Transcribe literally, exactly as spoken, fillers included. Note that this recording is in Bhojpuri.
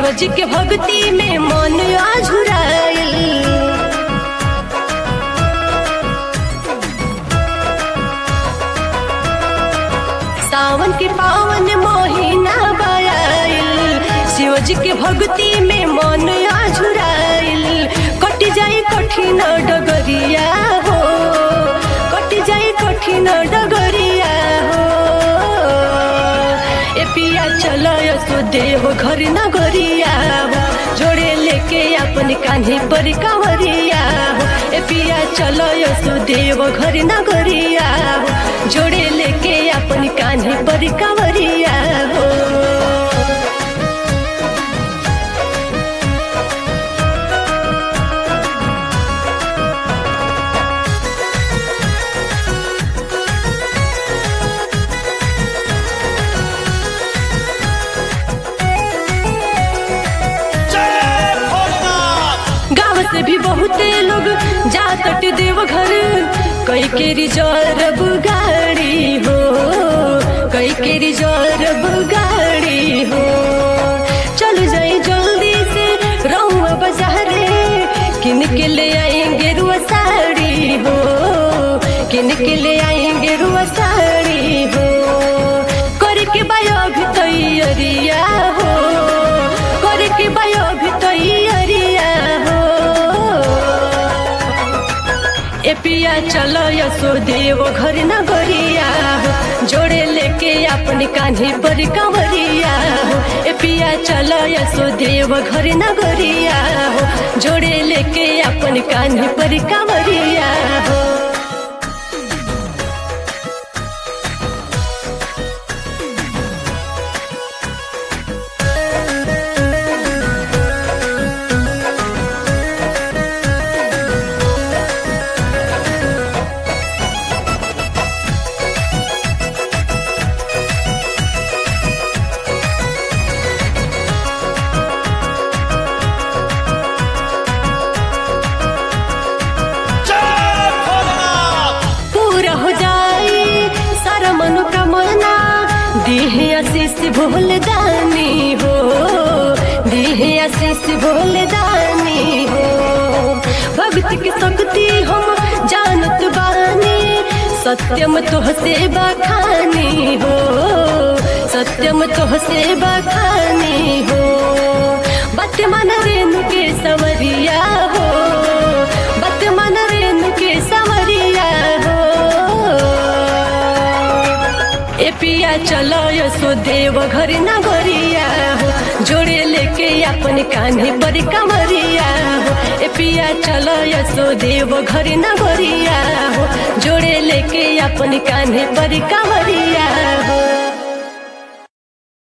शिवजी के भक्ति में मन आझुराइल। सावन के पावन महीना बायाइल, शिवजी के भक्ति में मन आझुराइल। कट जाई कठिन डगरिया हो, कट जाई कठिन डगरिया हो। ए पिया चलो यसो देव घर नगरिया हो, जोड़े लेके अपन कान्हे पर कांवरिया हो। ए पिया चलो यसो देव घर नगरिया हो, जोड़े लेके अपन कान्हे पर कांवरिया हो। से भी बहुते लोग जातट देव घर, कई के रिजर्व गाड़ी हो, कई के रिजर्व गाड़ी हो। चल जाए जल्दी से रहुआ बाजारे, किन के ले आएंगे रुआ साड़ी हो, किन के ले आएंगे रुआ साड़ी हो। करके बायो भी तैयारिया हो, करके बायो भी तैयारिया हो। ए पिया चलो यसो देव घर नगरिया हो, जोड़े लेके अपने कान्हे पर कांवरिया हो। ए पिया चलो यसो देव घर नगरिया हो, जोड़े लेके अपने कान्हे पर कांवरिया हो। दिहे आशीष भोल दानी हो, दिहे आशीष भोल दानी हो। भक्ति की शक्ति हम जानत बानी, सत्यम तोह से बखानी हो, सत्यम तोह से बखानी हो। बात मन रेणु के संवरिया हो, बात मन रेणु के संवरिया हो। ए पिया चलो यसो देव घर नगरिया हो, जोड़े लेके अपन कान्हे पर कांवरिया हो। ए पिया चलो यसो देव घर नगरिया हो, जोड़े लेके अपन कान्हे पर कांवरिया हो।